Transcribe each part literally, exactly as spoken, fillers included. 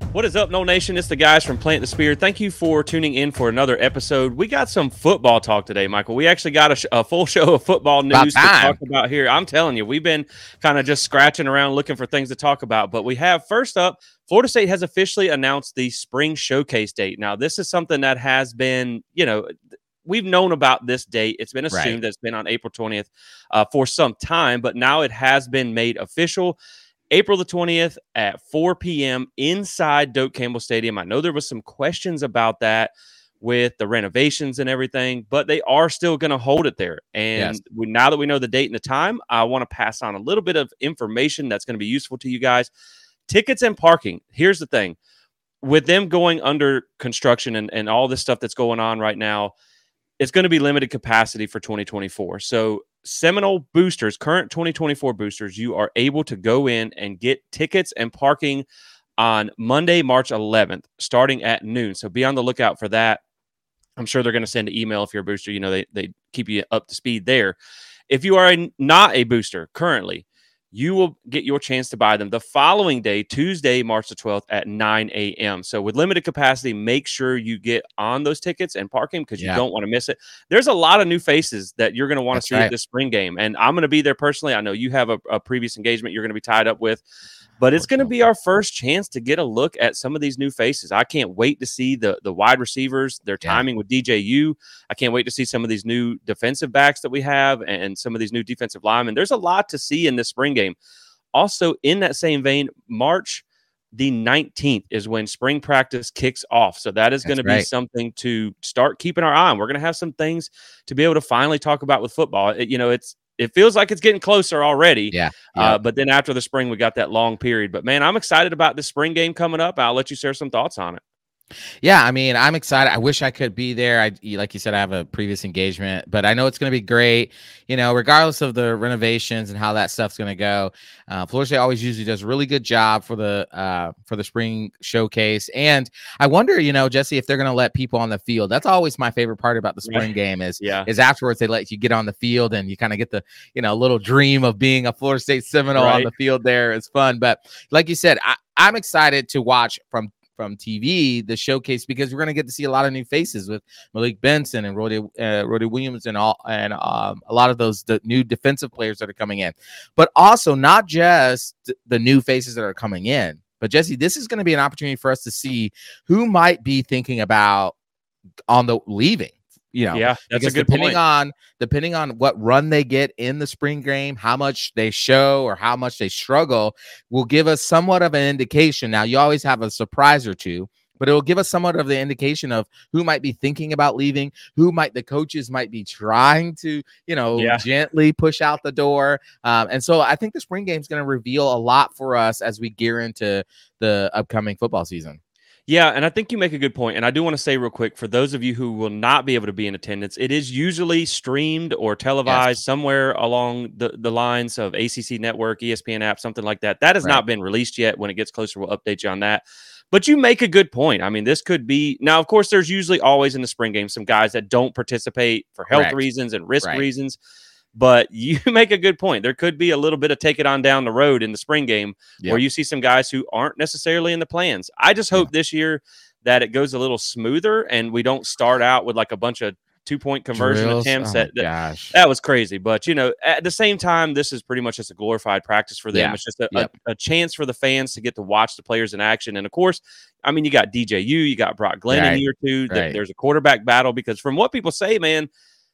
What is up, No Nation? It's the guys from Plant the Spear. Thank you for tuning in for another episode. We got some football talk today, Michael. We actually got a, sh- a full show of football news to talk about here. I'm telling you, we've been kind of just scratching around looking for things to talk about. But we have, first up, Florida State has officially announced the spring showcase date. Now, this is something that has been, you know, we've known about this date. It's been assumed right. that it's been on April twentieth uh, for some time, but now it has been made official. April the twentieth at four p.m. inside Doak Campbell Stadium. I know there was some questions about that with the renovations and everything, but they are still going to hold it there. And yes. we, now that we know the date and the time, I want to pass on a little bit of information that's going to be useful to you guys. Tickets and parking. Here's the thing. With them going under construction and, and all this stuff that's going on right now, it's going to be limited capacity for twenty twenty-four. So Seminole boosters, current twenty twenty-four boosters, you are able to go in and get tickets and parking on Monday, March eleventh, starting at noon. So be on the lookout for that. I'm sure they're going to send an email if you're a booster. You know, they, they keep you up to speed there. If you are a, not a booster currently, you will get your chance to buy them the following day, Tuesday, March the twelfth at nine a.m. So with limited capacity, make sure you get on those tickets and parking because you yeah. don't want to miss it. There's a lot of new faces that you're going to want to see right. at this spring game. And I'm going to be there personally. I know you have a, a previous engagement you're going to be tied up with. But it's going to be our first chance to get a look at some of these new faces. I can't wait to see the the wide receivers, their timing yeah. with D J U. I can't wait to see some of these new defensive backs that we have and some of these new defensive linemen. There's a lot to see in this spring game. Also, in that same vein, March the nineteenth is when spring practice kicks off. So that is going to be right. something to start keeping our eye on. We're going to have some things to be able to finally talk about with football. It, you know, it's It feels like it's getting closer already. Yeah, yeah. Uh, but then after the spring, we got that long period. But, man, I'm excited about this spring game coming up. I'll let you share some thoughts on it. Yeah, I mean, I'm excited. I wish I could be there. I, like you said, I have a previous engagement, but I know it's going to be great. You know, regardless of the renovations and how that stuff's going to go, uh, Florida State always usually does a really good job for the uh, for the spring showcase. And I wonder, you know, Jesse, if they're going to let people on the field. That's always my favorite part about the spring right. game is yeah. is afterwards they let you get on the field and you kind of get the you know little dream of being a Florida State Seminole right. on the field. There is fun, but like you said, I, I'm excited to watch from. from T V, the showcase, because we're going to get to see a lot of new faces with Malik Benson and Roddy, uh, Roddy Williams and all, and um, a lot of those the new defensive players that are coming in, but also not just the new faces that are coming in. But Jesse, this is going to be an opportunity for us to see who might be thinking about on the leaving. You know, yeah, that's because a good depending point. on depending on what run they get in the spring game, how much they show or how much they struggle will give us somewhat of an indication. Now, you always have a surprise or two, but it will give us somewhat of the indication of who might be thinking about leaving, who might the coaches might be trying to, you know, yeah. gently push out the door. Um, and so I think the spring game is going to reveal a lot for us as we gear into the upcoming football season. Yeah, and I think you make a good point. And I do want to say real quick, for those of you who will not be able to be in attendance, it is usually streamed or televised yes. somewhere along the, the lines of A C C Network, E S P N app, something like that. That has right. not been released yet. When it gets closer, we'll update you on that. But you make a good point. I mean, this could be – now, of course, there's usually always in the spring game some guys that don't participate for health Correct. reasons and risk right. reasons. But you make a good point. There could be a little bit of take it on down the road in the spring game yep. where you see some guys who aren't necessarily in the plans. I just hope yeah. this year that it goes a little smoother and we don't start out with like a bunch of two-point conversion Drills. attempts. Oh that, that, that was crazy. But, you know, at the same time, this is pretty much just a glorified practice for them. Yeah. It's just a, yep. a, a chance for the fans to get to watch the players in action. And, of course, I mean, you got D J U, you got Brock Glenn right. in year two. Right. There's a quarterback battle because from what people say, man,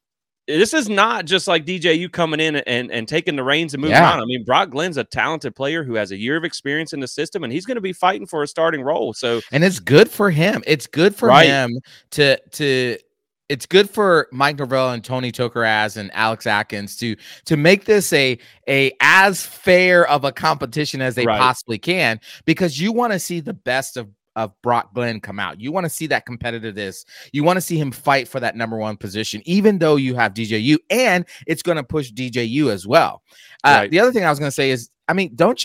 this is not just like D J U coming in and, and taking the reins and moving yeah. on. I mean, Brock Glenn's a talented player who has a year of experience in the system, and he's going to be fighting for a starting role. So, and it's good for him. It's good for right. him to to. It's good for Mike Norvell and Tony Tokaraz and Alex Atkins to to make this a a as fair of a competition as they right. possibly can, because you want to see the best of. of Brock Glenn come out. You want to see that competitiveness. You want to see him fight for that number one position, even though you have D J U, and it's going to push D J U as well. Uh, right. The other thing I was going to say is, I mean, don't you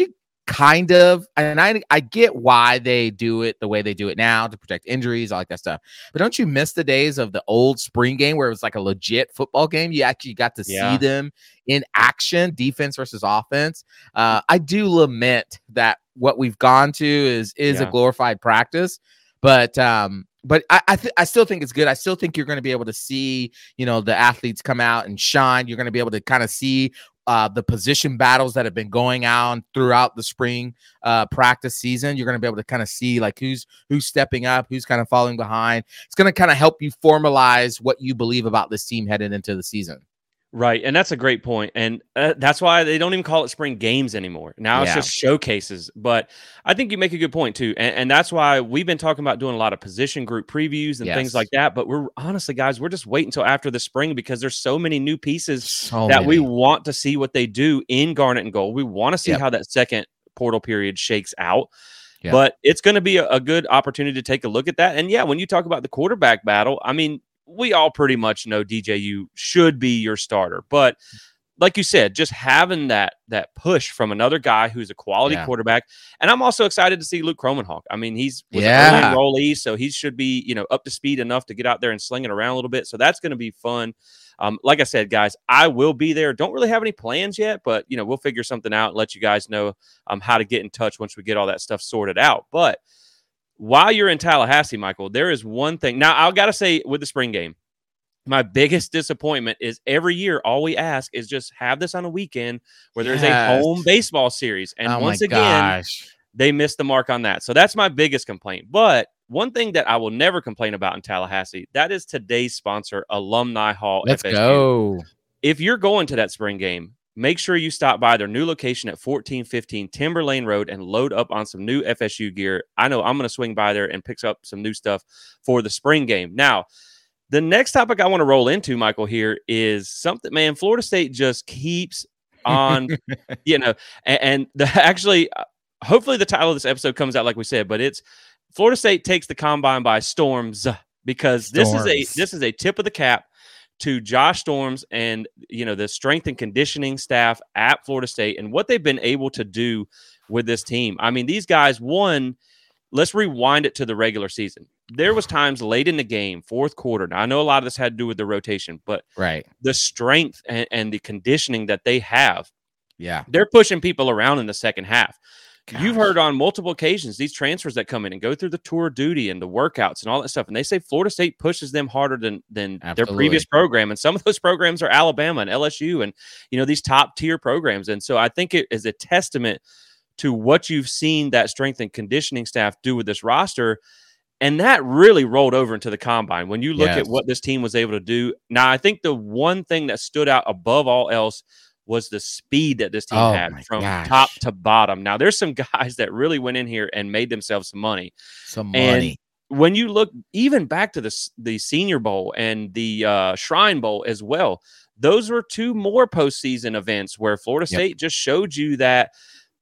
kind of, and I I get why they do it the way they do it now to protect injuries, all like that stuff. But don't you miss the days of the old spring game where it was like a legit football game? You actually got to yeah. see them in action, defense versus offense. Uh, I do lament that what we've gone to is is yeah. a glorified practice, but um, but I I, th- I still think it's good. I still think you're going to be able to see, you know, the athletes come out and shine. You're going to be able to kind of see uh, the position battles that have been going on throughout the spring uh, practice season. You're going to be able to kind of see like who's who's stepping up, who's kind of falling behind. It's going to kind of help you formalize what you believe about this team heading into the season. Right. And that's a great point. And uh, that's why they don't even call it spring games anymore. Now yeah. it's just showcases. But I think you make a good point, too. And, and that's why we've been talking about doing a lot of position group previews and yes. things like that. But we're honestly, guys, we're just waiting until after the spring because there's so many new pieces so that many. we want to see what they do in Garnet and Gold. We want to see yep. how that second portal period shakes out. Yep. But it's going to be a, a good opportunity to take a look at that. And yeah, when you talk about the quarterback battle, I mean, we all pretty much know D J U should be your starter, but like you said, just having that that push from another guy who's a quality yeah. quarterback, and I'm also excited to see Luke Kromenhoek. I mean, he's was yeah. an early enrollee, so he should be you know up to speed enough to get out there and sling it around a little bit. So that's going to be fun. Um, like I said, guys, I will be there. Don't really have any plans yet, but you know we'll figure something out and let you guys know um, how to get in touch once we get all that stuff sorted out. But while you're in Tallahassee, Michael, there is one thing. Now, I've got to say with the spring game, my biggest disappointment is every year, all we ask is just have this on a weekend where there's yes. a home baseball series. And oh once again, gosh. they missed the mark on that. So that's my biggest complaint. But one thing that I will never complain about in Tallahassee, that is today's sponsor, Alumni Hall. Let's F S U. Go. If you're going to that spring game, make sure you stop by their new location at fourteen fifteen Timber Lane Road and load up on some new F S U gear. I know I'm going to swing by there and pick up some new stuff for the spring game. Now, the next topic I want to roll into, Michael, here is something, man, Florida State just keeps on, you know, and, and the actually, hopefully the title of this episode comes out like we said, but it's Florida State takes the combine by storms because Storms. this is a this is a tip of the cap to Josh Storms and, you know, the strength and conditioning staff at Florida State and what they've been able to do with this team. I mean, these guys, one, let's rewind it to the regular season. There was times late in the game, fourth quarter. Now, I know a lot of this had to do with the rotation, but right. the strength and, and the conditioning that they have, yeah, they're pushing people around in the second half. Gosh. You've heard on multiple occasions these transfers that come in and go through the tour of duty and the workouts and all that stuff, and they say Florida State pushes them harder than than Absolutely. their previous program. And some of those programs are Alabama and L S U and, you know, these top tier programs. And so I think it is a testament to what you've seen that strength and conditioning staff do with this roster. And that really rolled over into the combine. When you look yes. at what this team was able to do. Now, I think the one thing that stood out above all else was the speed that this team oh had from gosh. top to bottom. Now, there's some guys that really went in here and made themselves some money. Some and money. When you look even back to the, the Senior Bowl and the uh, Shrine Bowl as well, those were two more postseason events where Florida State yep. just showed you that.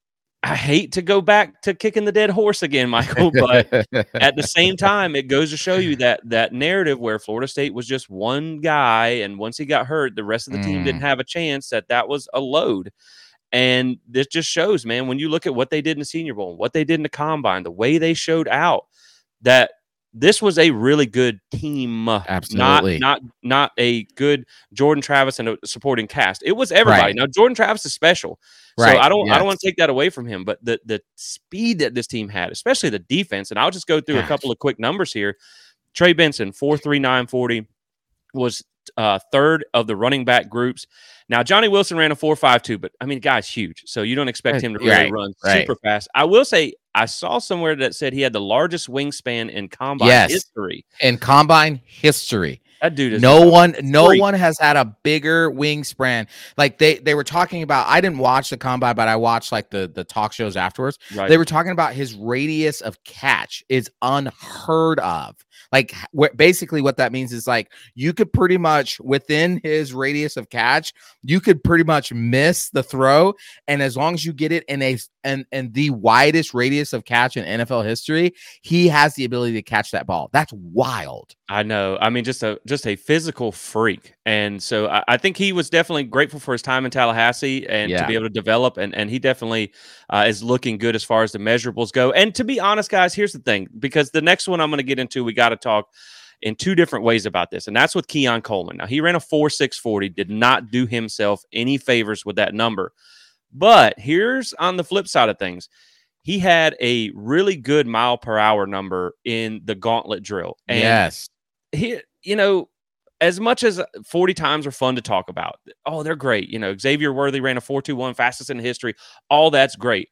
I hate to go back to kicking the dead horse again, Michael, but at the same time, it goes to show you that that narrative where Florida State was just one guy, and once he got hurt, the rest of the team mm. didn't have a chance, that that was a load. And this just shows, man, when you look at what they did in the Senior Bowl, what they did in the Combine, the way they showed out, that this was a really good team. Absolutely. Not, not, not a good Jordan Travis and a supporting cast. It was everybody. Right. Now, Jordan Travis is special. Right. So I don't yes. I don't want to take that away from him, but the the speed that this team had, especially the defense, and I'll just go through Gosh. a couple of quick numbers here. Trey Benson, four three nine forty, was uh, third of the running back groups. Now, Johnny Wilson ran a four five two, but, I mean, guy's huge, so you don't expect him to really right. run right. super fast. I will say I saw somewhere that said he had the largest wingspan in Combine yes. history. In Combine history. That dude is no one, no great. one has had a bigger wingspan. Like they, they were talking about. I didn't watch the Combine, but I watched like the the talk shows afterwards. Right. They were talking about his radius of catch is unheard of. Like wh- basically, what that means is like you could pretty much within his radius of catch, you could pretty much miss the throw, and as long as you get it in a and and the widest radius of catch in N F L history, he has the ability to catch that ball. That's wild. I know. I mean, just a just just a physical freak. And so I, I think he was definitely grateful for his time in Tallahassee and yeah. to be able to develop. And, and he definitely uh, is looking good as far as the measurables go. And to be honest, guys, here's the thing, because the next one I'm going to get into, we got to talk in two different ways about this. And that's with Keon Coleman. Now, he ran a four six forty, did not do himself any favors with that number. But here's on the flip side of things. He had a really good mile per hour number in the gauntlet drill. And yes. He, you know, as much as forty times are fun to talk about, oh, they're great. You know, Xavier Worthy ran a four two one, fastest in history. All that's great.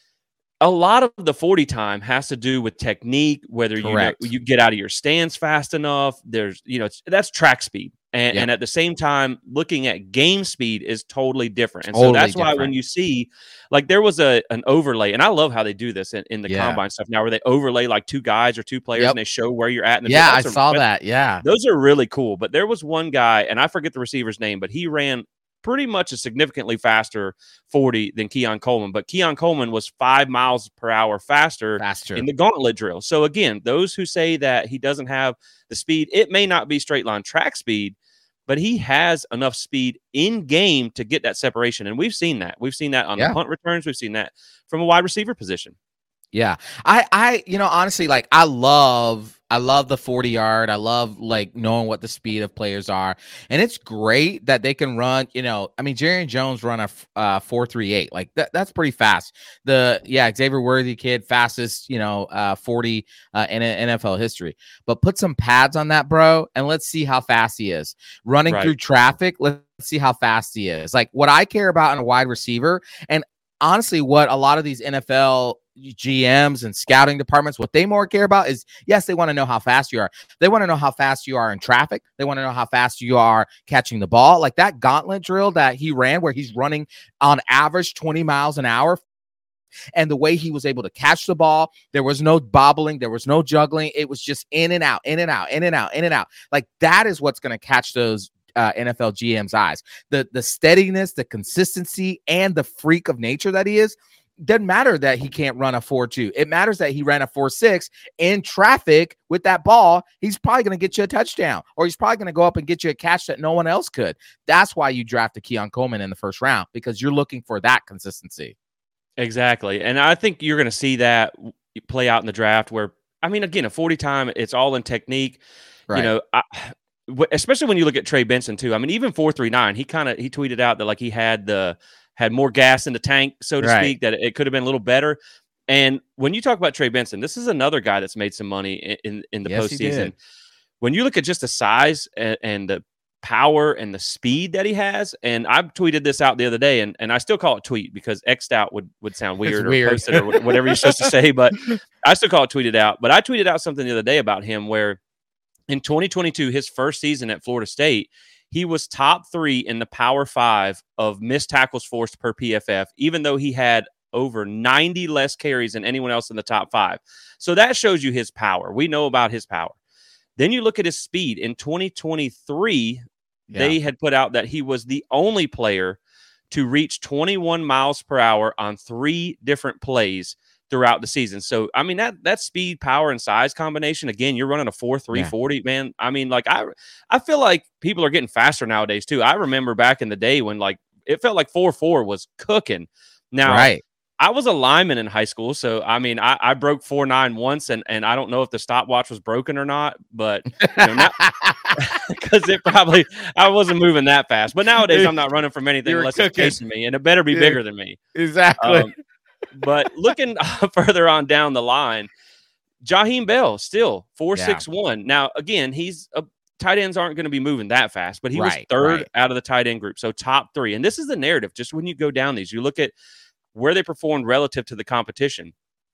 A lot of the forty time has to do with technique, whether you know, you get out of your stance fast enough. There's, you know, it's, that's track speed. And, yep. and at the same time, looking at game speed is totally different. And totally so that's different. Why when you see, like there was a an overlay, and I love how they do this in, in the yeah. combine stuff now, where they overlay like two guys or two players, yep. and they show where you're at. In the yeah, I a, saw that. Yeah. Those are really cool. But there was one guy, and I forget the receiver's name, but he ran pretty much a significantly faster forty than Keon Coleman. But Keon Coleman was five miles per hour faster, faster in the gauntlet drill. So again, those who say that he doesn't have the speed, it may not be straight line track speed, but he has enough speed in game to get that separation. And we've seen that. We've seen that on yeah. the punt returns. We've seen that from a wide receiver position. Yeah. I, I, you know, honestly, like I love, I love the forty yard. I love like knowing what the speed of players are. And it's great that they can run, you know, I mean, Jerry Jones run a uh, four three eight. Like that, that's pretty fast. The, yeah, Xavier Worthy kid, fastest, you know, uh, forty uh, in N F L history. But put some pads on that, bro, and let's see how fast he is. Running right. through traffic, let's see how fast he is. Like what I care about in a wide receiver, and honestly, what a lot of these N F L G Ms and scouting departments, what they more care about is, yes, they want to know how fast you are. They want to know how fast you are in traffic. They want to know how fast you are catching the ball. Like that gauntlet drill that he ran where he's running on average twenty miles an hour. And the way he was able to catch the ball, there was no bobbling, there was no juggling. It was just in and out, in and out, in and out, in and out. Like that is what's going to catch those Uh, N F L G M's eyes. The the steadiness, the consistency, and the freak of nature that he is. Doesn't matter that he can't run a four two. It matters that he ran a four six in traffic with that ball. He's probably going to get you a touchdown, or he's probably going to go up and get you a catch that no one else could. That's why you drafted Keon Coleman in the first round, because you're looking for that consistency. Exactly. And I think you're going to see that play out in the draft where, I mean, again, a forty time, it's all in technique. Right. You know, I, especially when you look at Trey Benson too. I mean, even four three nine, he kind of, he tweeted out that like he had the, had more gas in the tank, so to right. speak, that it could have been a little better. And when you talk about Trey Benson, this is another guy that's made some money in, in, in the yes, postseason. When you look at just the size and, and the power and the speed that he has, and I tweeted this out the other day, and, and I still call it tweet because X'd out would, would sound weird, or weird. posted or whatever you're supposed to say, but I still call it tweeted out. But I tweeted out something the other day about him where in twenty twenty-two, his first season at Florida State, he was top three in the Power Five of missed tackles forced per P F F, even though he had over ninety less carries than anyone else in the top five. So that shows you his power. We know about his power. Then you look at his speed. In twenty twenty-three, yeah. they had put out that he was the only player to reach twenty-one miles per hour on three different plays throughout the season. So, I mean, that that speed, power, and size combination, again, you're running a four three forty, yeah. man. I mean, like, I I feel like people are getting faster nowadays, too. I remember back in the day when, like, it felt like four four was cooking. Now, right. I was a lineman in high school, so, I mean, I, I broke four nine once, and, and I don't know if the stopwatch was broken or not, but, you know, because it probably, I wasn't moving that fast. But nowadays, I'm not running from anything unless cooking. It's chasing me, and it better be yeah. bigger than me. Exactly. Um, But looking further on down the line, Jaheim Bell still four six one. Yeah. Now, again, he's a, tight ends aren't going to be moving that fast, but he right, was third right. out of the tight end group, so top three. And this is the narrative. Just when you go down these, you look at where they performed relative to the competition.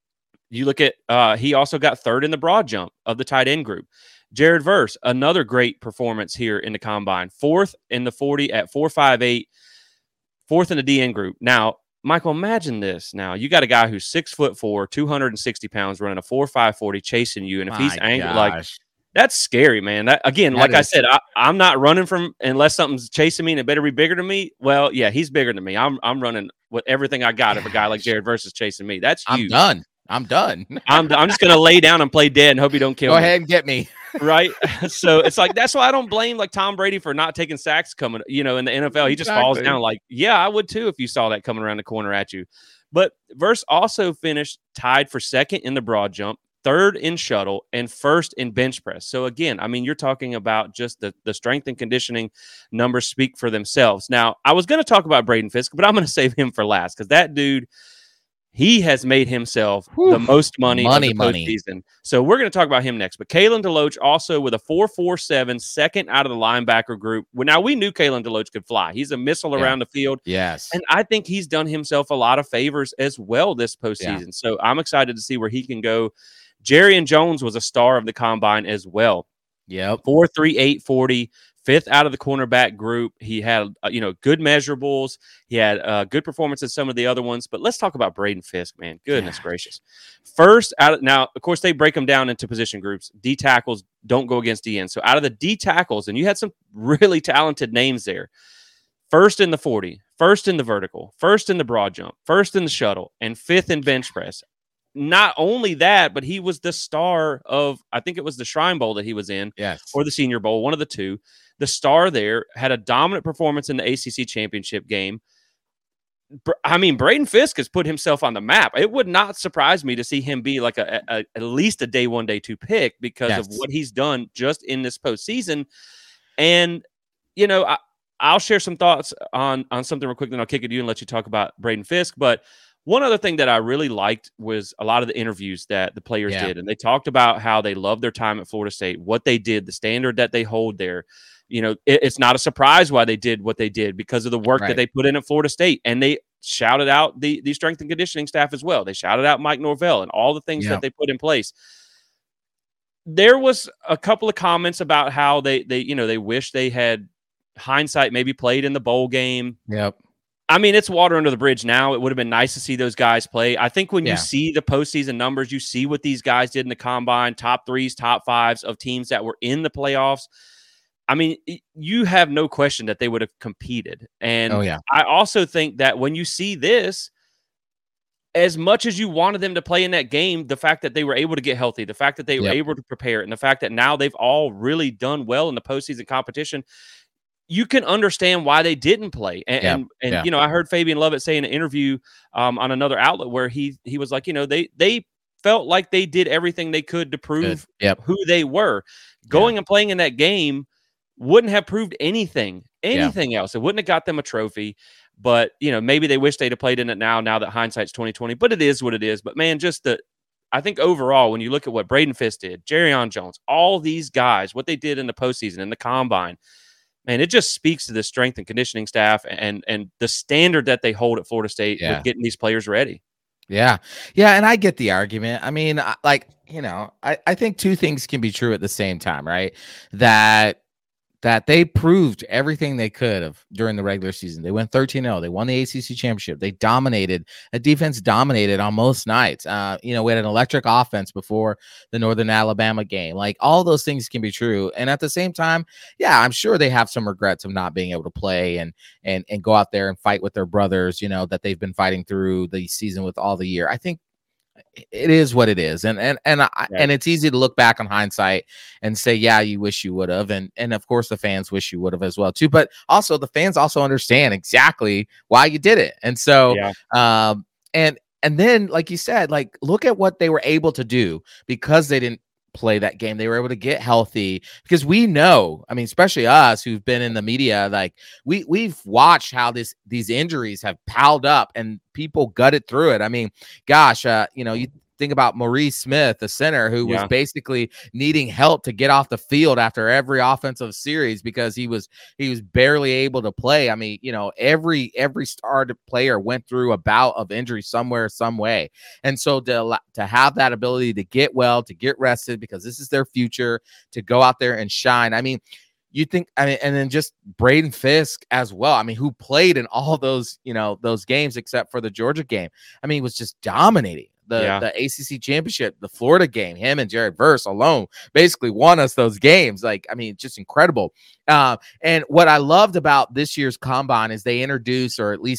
You look at uh, he also got third in the broad jump of the tight end group. Jared Verse, another great performance here in the combine, fourth in the forty at four five eight, fourth in the D N group. Now, Michael, imagine this. Now, you got a guy who's six foot four, two hundred sixty pounds, running a four five forty, chasing you. And if My he's angry, like, that's scary, man. That, again, that like is. I said, I, I'm not running from unless something's chasing me and it better be bigger than me. Well, yeah, he's bigger than me. I'm I'm running with everything I got if a guy like Jared Verse is chasing me. That's huge. I'm done. I'm done. I'm I'm just gonna lay down and play dead and hope you don't kill Go me. Go ahead and get me. Right. So it's like, that's why I don't blame like Tom Brady for not taking sacks coming, you know, in the N F L. He just exactly. falls down like, yeah, I would too if you saw that coming around the corner at you. But Verse also finished tied for second in the broad jump, third in shuttle, and first in bench press. So again, I mean, you're talking about just the, the strength and conditioning numbers speak for themselves. Now, I was going to talk about Braden Fisk, but I'm going to save him for last because that dude, he has made himself Whew. the most money, money of the postseason. Money. So we're going to talk about him next. But Kalen DeLoach also with a four four seven, second out of the linebacker group. Well, now, we knew Kalen DeLoach could fly. He's a missile yeah. around the field. Yes. And I think he's done himself a lot of favors as well this postseason. Yeah. So I'm excited to see where he can go. Jarrian Jones was a star of the combine as well. Yep. four three, eight forty. Fifth out of the cornerback group. He had, uh, you know, good measurables. He had uh, good performance in some of the other ones. But let's talk about Braden Fisk, man. Goodness yeah. gracious. First, out of, now, of course, they break them down into position groups. D tackles don't go against D Ns. So out of the D tackles, and you had some really talented names there. First in the forty, first in the vertical, first in the broad jump, first in the shuttle, and fifth in bench press. Not only that, but he was the star of, I think it was the Shrine Bowl that he was in, yes, or the Senior Bowl, one of the two. The star there had a dominant performance in the A C C championship game. I mean, Braden Fisk has put himself on the map. It would not surprise me to see him be like a, a at least a day one, day two pick because yes. of what he's done just in this postseason. And, you know, I, I'll share some thoughts on, on something real quick, then I'll kick it to you and let you talk about Braden Fisk. But one other thing that I really liked was a lot of the interviews that the players yeah. did. And they talked about how they loved their time at Florida State, what they did, the standard that they hold there. You know, it, it's not a surprise why they did what they did because of the work right. that they put in at Florida State. And they shouted out the, the strength and conditioning staff as well. They shouted out Mike Norvell and all the things yeah. that they put in place. There was a couple of comments about how they, they, you know, they wish they had hindsight maybe played in the bowl game. Yep. I mean, it's water under the bridge now. It would have been nice to see those guys play. I think when yeah. you see the postseason numbers, you see what these guys did in the combine, top threes, top fives of teams that were in the playoffs. I mean, you have no question that they would have competed. And oh, yeah. I also think that when you see this, as much as you wanted them to play in that game, the fact that they were able to get healthy, the fact that they were yep. able to prepare, and the fact that now they've all really done well in the postseason competition, you can understand why they didn't play. And, yep. and, and yeah. you know, I heard Fabian Lovett say in an interview um, on another outlet where he he was like, you know, they they felt like they did everything they could to prove yep. who they were. Going yeah. and playing in that game wouldn't have proved anything, anything yeah. else. It wouldn't have got them a trophy, but you know, maybe they wish they'd have played in it now, now that hindsight's twenty twenty, but it is what it is. But man, just the, I think overall, when you look at what Braden Fisk did, Jarrian Jones, all these guys, what they did in the postseason, in the combine, man, it just speaks to the strength and conditioning staff and, and the standard that they hold at Florida State yeah. with getting these players ready. Yeah. Yeah. And I get the argument. I mean, like, you know, I, I think two things can be true at the same time, right? That that they proved everything they could have during the regular season. They went thirteen oh. They won the A C C championship. They dominated. The defense dominated on most nights. Uh, you know, we had an electric offense before the Northern Alabama game. Like, all those things can be true. And at the same time, yeah, I'm sure they have some regrets of not being able to play and and and go out there and fight with their brothers, you know, that they've been fighting through the season with all the year. I think it is what it is. And, and, and, I, right. and it's easy to look back on hindsight and say, yeah, you wish you would have. And, and of course the fans wish you would have as well too, but also the fans also understand exactly why you did it. And so, yeah. um, and, and then, like you said, like, look at what they were able to do because they didn't play that game. They were able to get healthy because we know, I mean, especially us who've been in the media, like we we've watched how this these injuries have piled up and people gutted through it. I mean, gosh, uh, you know, you think about Maurice Smith, the center, who yeah. was basically needing help to get off the field after every offensive series because he was he was barely able to play. I mean, you know, every every started player went through a bout of injury somewhere, some way. And so to, to have that ability to get well, to get rested, because this is their future, to go out there and shine. I mean, you think, I mean, and then just Braden Fisk as well. I mean, who played in all those, you know, those games except for the Georgia game. I mean, he was just dominating. The, yeah. the A C C championship, the Florida game, him and Jared Verse alone basically won us those games. Like, I mean, just incredible. Uh, and what I loved about this year's combine is they introduced, or at least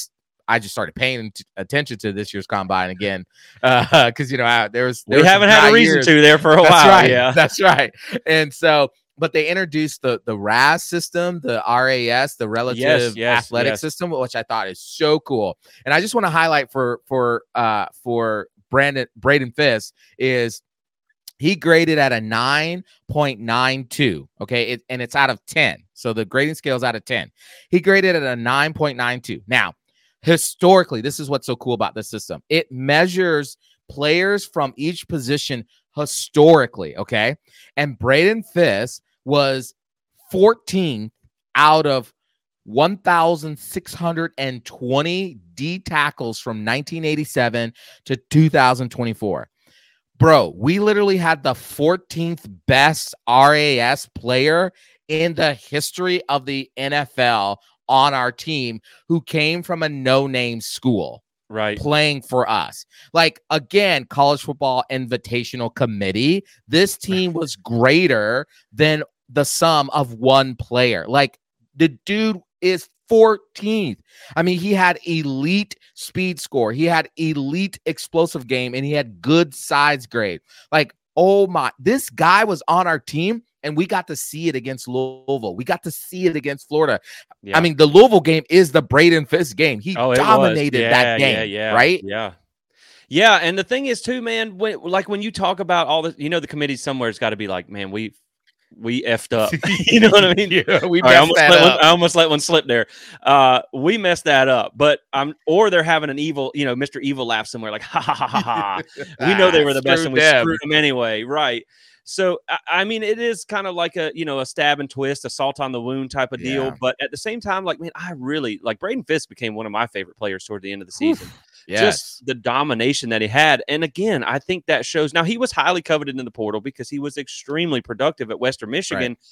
I just started paying t- attention to this year's combine again, because uh, you know I, there was there we haven't had a reason years. to there for a that's while. Right, yeah, that's right. And so, but they introduced the the R A S system, the R A S, the Relative yes, yes, Athletic yes. System, which I thought is so cool. And I just want to highlight for for uh for Brandon Braden Fisk is he graded at a nine point nine two. Okay, it, and it's out of ten. So the grading scale is out of ten. He graded at a nine point nine two. Now, historically, this is what's so cool about this system. It measures players from each position historically. Okay, and Braden Fisk was fourteenth out of one thousand six hundred twenty D tackles from nineteen eighty-seven to two thousand twenty-four. Bro, we literally had the fourteenth best R A S player in the history of the N F L on our team who came from a no-name school. Right. Playing for us. Like, again, college football invitational committee. This team was greater than the sum of one player. Like, the dude is fourteenth. I mean, he had elite speed score. He had elite explosive game, and he had good size grade. Like, oh my, this guy was on our team, and we got to see it against Louisville. We got to see it against Florida. Yeah. I mean, the Louisville game is the Braden Fisk game. He oh, dominated yeah, that game, yeah, yeah, right? Yeah. Yeah, and the thing is, too, man, when, like when you talk about all this, you know, the committee somewhere's got to be like, man, we we effed up. You know what I mean? Yeah, we right, messed I, almost that let up. One, I almost let one slip there. Uh, we messed that up. But um, or they're having an evil, you know, Mister Evil laugh somewhere like, ha ha ha ha ha. We know they were the best, and we them. screwed them anyway, right? So I, I mean, it is kind of like a you know a stab and twist, a salt on the wound type of deal. Yeah. But at the same time, like man, I really like Braden Fisk became one of my favorite players toward the end of the season. Yes. Just the domination that he had. And again, I think that shows now he was highly coveted in the portal because he was extremely productive at Western Michigan. Right.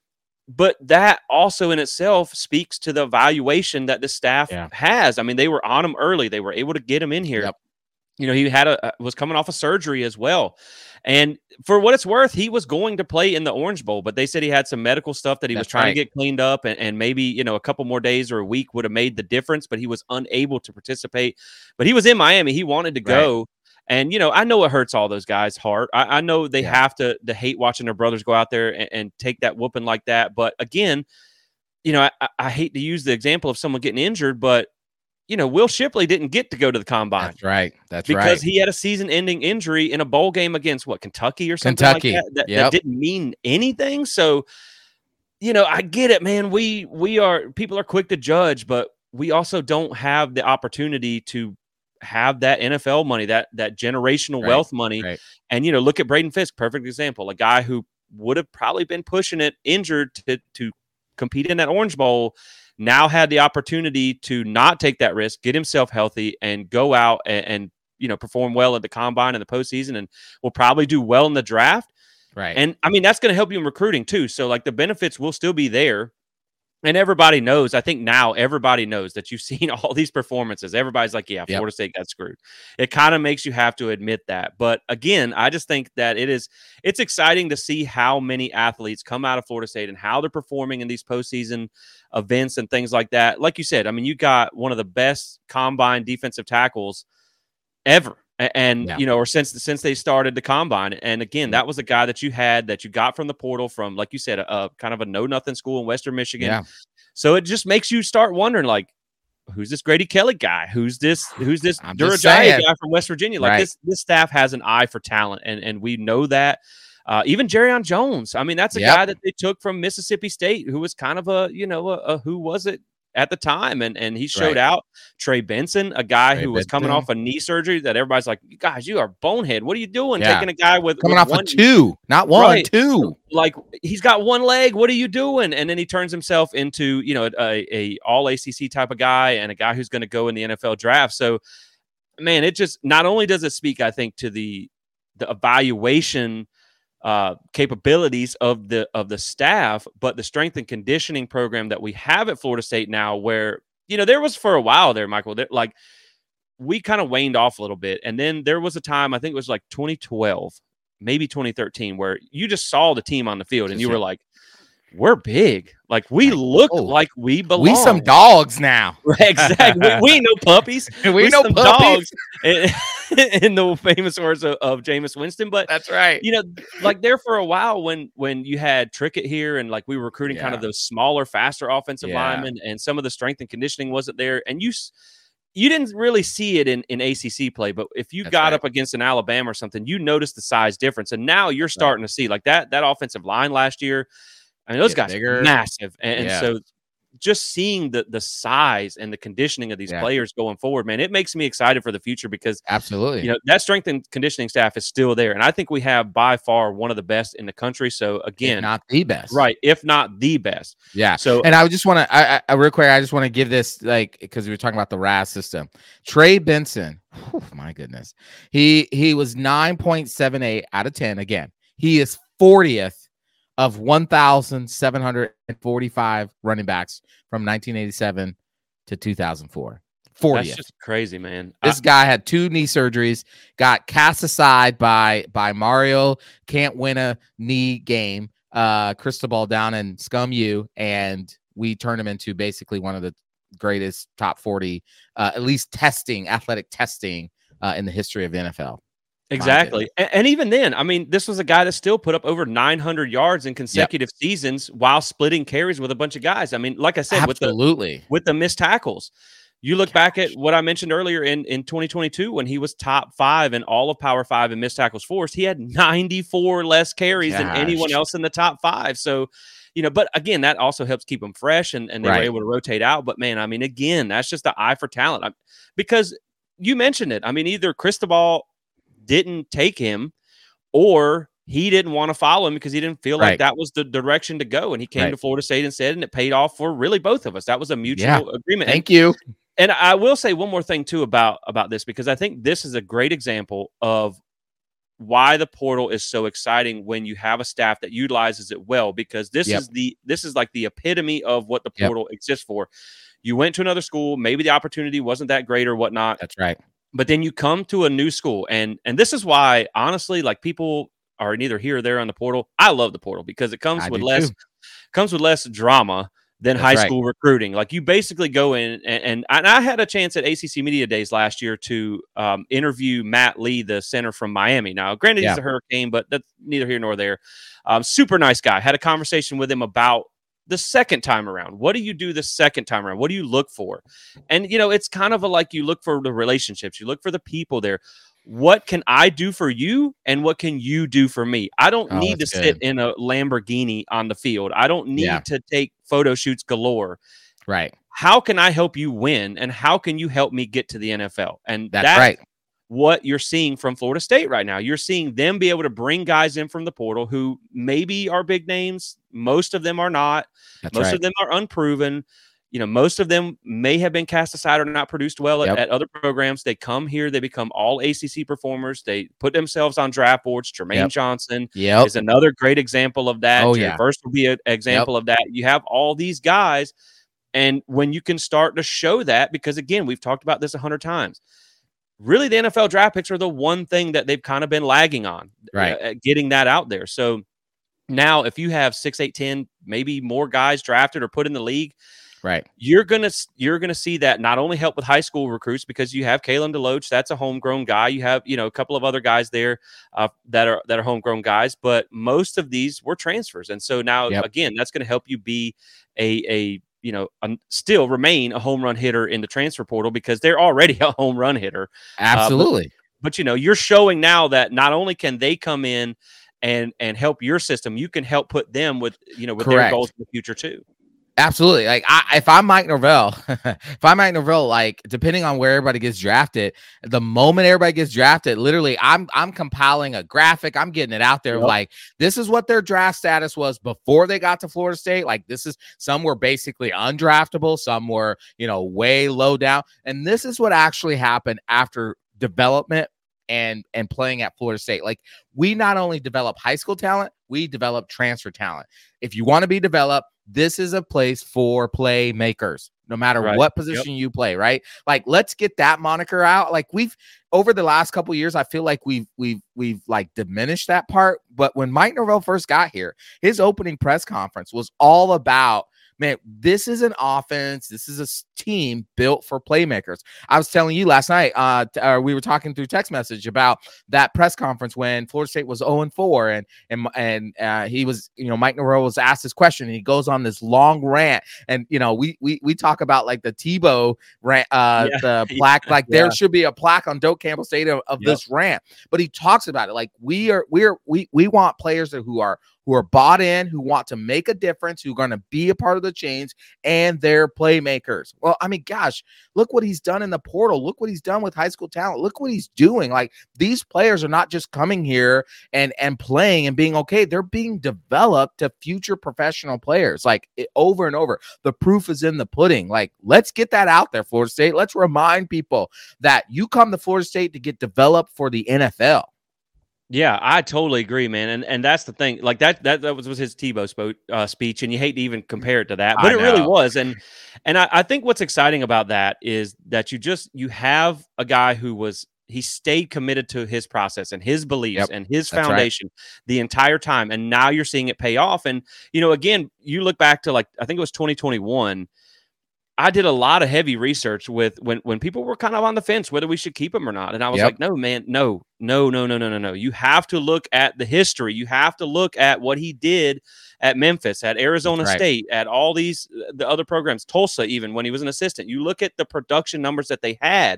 But that also in itself speaks to the evaluation that the staff yeah. has. I mean, they were on him early. They were able to get him in here. Yep. You know, he had a was coming off a surgery as well. And for what it's worth, he was going to play in the Orange Bowl, but they said he had some medical stuff that he That's was trying right. to get cleaned up, and, and maybe, you know, a couple more days or a week would have made the difference, but he was unable to participate. But he was in Miami. He wanted to go. Right. And, you know, I know it hurts all those guys' heart. I, I know they yeah. have to, to hate watching their brothers go out there and, and take that whooping like that. But again, you know, I, I hate to use the example of someone getting injured, but you know, Will Shipley didn't get to go to the combine. That's right. That's because right. Because he had a season-ending injury in a bowl game against, what, Kentucky or something Kentucky. like that? That, yep. that didn't mean anything. So, you know, I get it, man. We we are – people are quick to judge, but we also don't have the opportunity to have that N F L money, that that generational right. wealth money. Right. And, you know, look at Braden Fisk, perfect example, a guy who would have probably been pushing it injured to to compete in that Orange Bowl – now had the opportunity to not take that risk, get himself healthy, and go out and, and you know perform well at the combine in the postseason, and will probably do well in the draft. Right. And I mean that's going to help you in recruiting too. So like the benefits will still be there. And everybody knows, I think now everybody knows that you've seen all these performances. Everybody's like, yeah, Florida yep. State got screwed. It kind of makes you have to admit that. But again, I just think that it is, it's exciting to see how many athletes come out of Florida State and how they're performing in these postseason events and things like that. Like you said, I mean, you got one of the best combine defensive tackles ever. And, yeah. you know, or since since they started the combine. And again, that was a guy that you had that you got from the portal from, like you said, a, a kind of a know nothing school in Western Michigan. Yeah. So it just makes you start wondering, like, who's this Grady Kelly guy? Who's this who's this Durajaya guy from West Virginia? Like right. this this staff has an eye for talent, and, and we know that. Uh, even Jerrion Jones. I mean, that's a yep. guy that they took from Mississippi State, who was kind of a, you know, a, a who was it at the time, and and he showed right. out. Trey Benson, a guy Trey who was Benson. coming off a knee surgery that everybody's like, you guys, you are bonehead. What are you doing? Yeah. Taking a guy with coming with off one, of two, not one, right. two. Like he's got one leg. What are you doing? And then he turns himself into, you know, a, a all A C C type of guy and a guy who's going to go in the N F L draft. So, man, it just not only does it speak, I think, to the the evaluation Uh, capabilities of the of the staff, but the strength and conditioning program that we have at Florida State now, where you know there was for a while there, Michael, that like we kind of waned off a little bit, and then there was a time, I think it was like twenty twelve, maybe twenty thirteen, where you just saw the team on the field, and you were like, we're big. Like we like, look oh, like we belong. We some dogs now. Exactly. we, we ain't no puppies. we, we no some puppies. dogs. In, in the famous words of, of Jameis Winston. But that's right. You know, like there for a while when when you had Trickett here and like we were recruiting yeah. kind of those smaller, faster offensive yeah. linemen, and some of the strength and conditioning wasn't there. And you you didn't really see it in, in A C C play, but if you that's got right. up against an Alabama or something, you noticed the size difference. And now you're starting right. to see like that that offensive line last year. I mean, those Get guys bigger. Are massive. And, and yeah. so just seeing the the size and the conditioning of these yeah. players going forward, man, it makes me excited for the future because absolutely, you know, that strength and conditioning staff is still there. And I think we have by far one of the best in the country. So again, if not the best, right? If not the best. Yeah. So, and I just want to, I, I real quick, I just want to give this, like, because we were talking about the R A S system. Trey Benson, oh my goodness. He, he was nine point seven eight out of ten. Again, he is fortieth of one thousand seven hundred forty-five running backs from nineteen eighty-seven to two thousand four. fortieth. That's just crazy, man. This I, guy had two knee surgeries, got cast aside by by Mario, can't win a knee game, uh, Cristobal down in Scum U, and we turned him into basically one of the greatest top forty, uh, at least testing, athletic testing uh, in the history of the N F L. Exactly. And, and even then, I mean, this was a guy that still put up over nine hundred yards in consecutive yep. seasons while splitting carries with a bunch of guys. I mean, like I said, absolutely with the, with the missed tackles, you look Gosh. back at what I mentioned earlier in, in twenty twenty-two, when he was top five in all of Power Five in missed tackles forced, he had ninety-four less carries Gosh. than anyone else in the top five. So, you know, but again, that also helps keep them fresh and, and they right. were able to rotate out. But man, I mean, again, that's just the eye for talent. I, because you mentioned it. I mean, either Cristobal didn't take him or he didn't want to follow him because he didn't feel right. like that was the direction to go. And he came right. to Florida State instead, and it paid off for really both of us. That was a mutual yeah. agreement. Thank and, you. And I will say one more thing too about, about this, because I think this is a great example of why the portal is so exciting when you have a staff that utilizes it well, because this yep. is the, this is like the epitome of what the portal yep. exists for. You went to another school, maybe the opportunity wasn't that great or whatnot. That's right. But then you come to a new school, and and this is why, honestly, like people are neither here or there on the portal. I love the portal because it comes I with less too. comes with less drama than That's high right. school recruiting. Like you basically go in, and, and and I had a chance at A C C Media Days last year to um, interview Matt Lee, the center from Miami. Now, granted, yeah. he's a Hurricane, but that's neither here nor there. Um, super nice guy. Had a conversation with him about the second time around. What do you do the second time around? What do you look for? And, you know, it's kind of a, like you look for the relationships, you look for the people there. What can I do for you? And what can you do for me? I don't oh, need to good. sit in a Lamborghini on the field. I don't need yeah. to take photo shoots galore. Right. How can I help you win? And how can you help me get to the N F L? And that's, that's right. what you're seeing from Florida State right now. You're seeing them be able to bring guys in from the portal who maybe are big names. Most of them are not. That's most right. of them are unproven. You know, most of them may have been cast aside or not produced well at, yep. at other programs. They come here, they become all A C C performers. They put themselves on draft boards. Jermaine yep. Johnson yep. is another great example of that. Oh, Jared yeah. Verse will be an example yep. of that. You have all these guys. And when you can start to show that, because again, we've talked about this a hundred times, really, the N F L draft picks are the one thing that they've kind of been lagging on, right? Uh, getting that out there. So now, if you have six, eight, ten, maybe more guys drafted or put in the league, right, you're gonna you're gonna see that not only help with high school recruits, because you have Kalen DeLoach, that's a homegrown guy. You have you know a couple of other guys there uh, that are that are homegrown guys, but most of these were transfers, and so now yep. again, that's going to help you be a a you know, um, still remain a home run hitter in the transfer portal because they're already a home run hitter. Absolutely. Uh, but, but, you know, you're showing now that not only can they come in and and help your system, you can help put them with, you know, with Correct. their goals in the future too. Absolutely. Like I, if I'm Mike Norvell, if I'm Mike Norvell, like depending on where everybody gets drafted, the moment everybody gets drafted, literally I'm, I'm compiling a graphic. I'm getting it out there. Yep. Like this is what their draft status was before they got to Florida State. Like this is, some were basically undraftable. Some were, you know, way low down. And this is what actually happened after development and, and playing at Florida State. Like we not only develop high school talent, we develop transfer talent. If you want to be developed, this is a place for playmakers. no matter right. what position yep. you play, right? Like, let's get that moniker out. Like, we've over the last couple of years, I feel like we've we've we've like diminished that part. But when Mike Norvell first got here, his opening press conference was all about, man, this is an offense. This is a team built for playmakers. I was telling you last night, uh, t- uh, we were talking through text message about that press conference when Florida State was oh and four, and and and uh, he was, you know, Mike Norvell was asked this question, and he goes on this long rant, and you know, we we we talk about like the Tebow rant, uh, yeah. the plaque, like yeah. there should be a plaque on Doak Campbell Stadium of yep. this rant, but he talks about it like we are we are we we want players that who are. who are bought in, who want to make a difference, who are going to be a part of the change, and they're playmakers. Well, I mean, gosh, look what he's done in the portal. Look what he's done with high school talent. Look what he's doing. Like, these players are not just coming here and, and playing and being okay. They're being developed to future professional players, like it, over and over. The proof is in the pudding. Like, let's get that out there, Florida State. Let's remind people that you come to Florida State to get developed for the N F L. Yeah, I totally agree, man, and and that's the thing. Like that that that was, was his Tebow spo- uh, speech, and you hate to even compare it to that, but I it know. really was. And and I, I think what's exciting about that is that you just you have a guy who was he stayed committed to his process and his beliefs yep. and his foundation right. the entire time, and now you're seeing it pay off. And you know, again, you look back to like I think it was twenty twenty-one. I did a lot of heavy research with when, when people were kind of on the fence whether we should keep him or not. And I was yep. like, no, man, no, no, no, no, no, no, no. You have to look at the history. You have to look at what he did at Memphis, at Arizona right. State, at all these, the other programs, Tulsa, even when he was an assistant. You look at the production numbers that they had.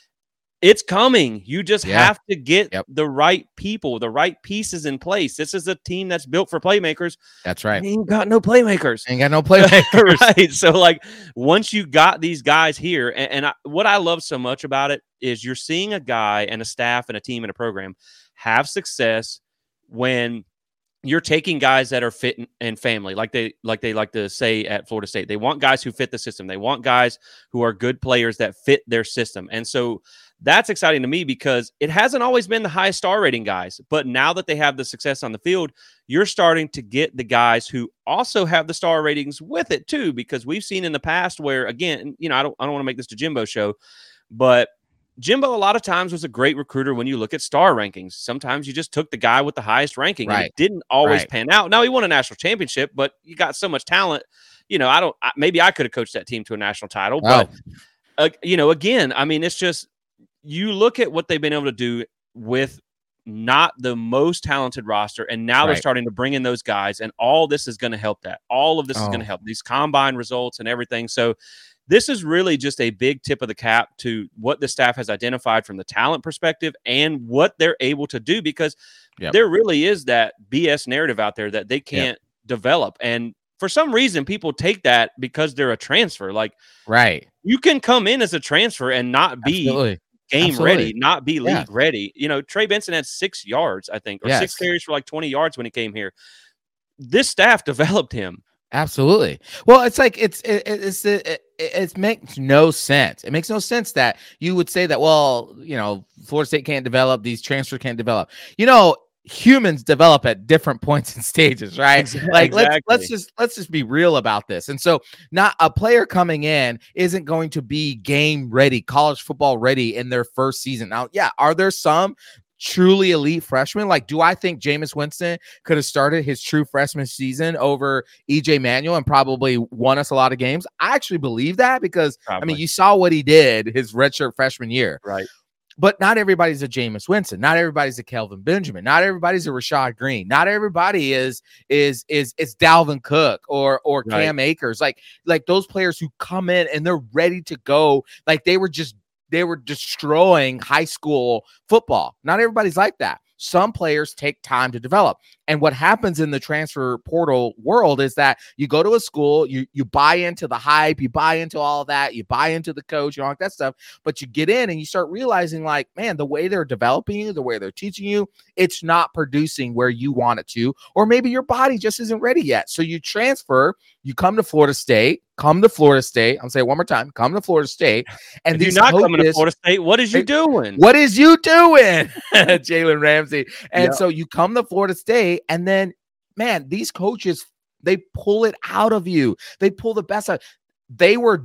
It's coming. You just yeah. have to get yep. the right people, the right pieces in place. This is a team that's built for playmakers. That's right. Ain't got no playmakers. Ain't got no playmakers. Right. So, like, once you got these guys here, and, and I, what I love so much about it is you're seeing a guy and a staff and a team and a program have success when you're taking guys that are fit and family, like they like they like to say at Florida State. They want guys who fit the system. They want guys who are good players that fit their system. And so that's exciting to me because it hasn't always been the highest star rating guys. But now that they have the success on the field, you're starting to get the guys who also have the star ratings with it too, because we've seen in the past where, again, you know, I don't I don't want to make this to Jimbo show, but Jimbo a lot of times was a great recruiter when you look at star rankings. Sometimes you just took the guy with the highest ranking right. and it didn't always right. pan out. Now he won a national championship, but you got so much talent. You know, I don't, I, maybe I could have coached that team to a national title, but oh. uh, you know, again, I mean, it's just, you look at what they've been able to do with not the most talented roster. And now right. they're starting to bring in those guys, and all this is going to help that. All of this oh. is going to help these combine results and everything. So this is really just a big tip of the cap to what the staff has identified from the talent perspective and what they're able to do, because yep. there really is that B S narrative out there that they can't yep. develop. And for some reason, people take that because they're a transfer. Like, right. you can come in as a transfer and not be Absolutely. game Absolutely. ready, not be league yeah. ready. You know, Trey Benson had six yards, I think, or yes. six carries for like twenty yards when he came here. This staff developed him. Absolutely. Well, it's like it's it, it's it, it, it makes no sense. It makes no sense that you would say that, well, you know, Florida State can't develop, these transfers can't develop. You know, humans develop at different points and stages, right? Exactly. Like let's let's just let's just be real about this. And so, not a player coming in isn't going to be game ready, college football ready in their first season. Now, yeah, are there some truly elite freshmen? Like, do I think Jameis Winston could have started his true freshman season over E J Manuel and probably won us a lot of games? I actually believe that because, probably. I mean, you saw what he did his redshirt freshman year. Right. But not everybody's a Jameis Winston. Not everybody's a Kelvin Benjamin. Not everybody's a Rashad Green. Not everybody is is is is Dalvin Cook or or right. Cam Akers. Like like those players who come in and they're ready to go. Like they were just They were destroying high school football. Not everybody's like that. Some players take time to develop. And what happens in the transfer portal world is that you go to a school, you you buy into the hype, you buy into all of that, you buy into the coach, and all that stuff, but you get in and you start realizing, like, man, the way they're developing you, the way they're teaching you, it's not producing where you want it to, or maybe your body just isn't ready yet. So you transfer, you come to Florida State, come to Florida State. I'm saying one more time, come to Florida State. And if you're not coaches, coming to Florida State, what is you doing? What is you doing? Jalen Ramsey. And yep. so you come to Florida State, and then, man, these coaches, they pull it out of you. They pull the best out. They were